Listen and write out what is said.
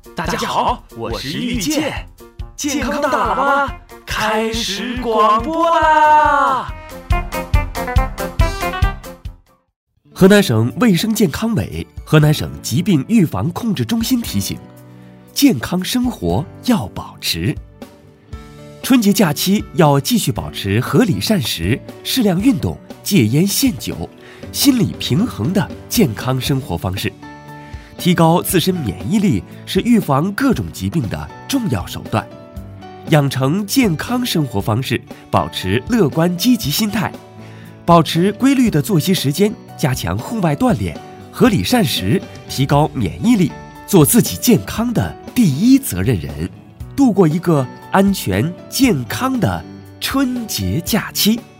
大家好，我是遇见，健康大喇叭开始广播啦！ 河南省卫生健康委、河南省疾病预防控制中心提醒：健康生活要保持。春节假期要继续保持合理膳食、适量运动、戒烟限酒、心理平衡的健康生活方式。提高自身免疫力是预防各种疾病的重要手段。养成健康生活方式，保持乐观积极心态，保持规律的作息时间，加强户外锻炼，合理膳食，提高免疫力，做自己健康的第一责任人，度过一个安全健康的春节假期。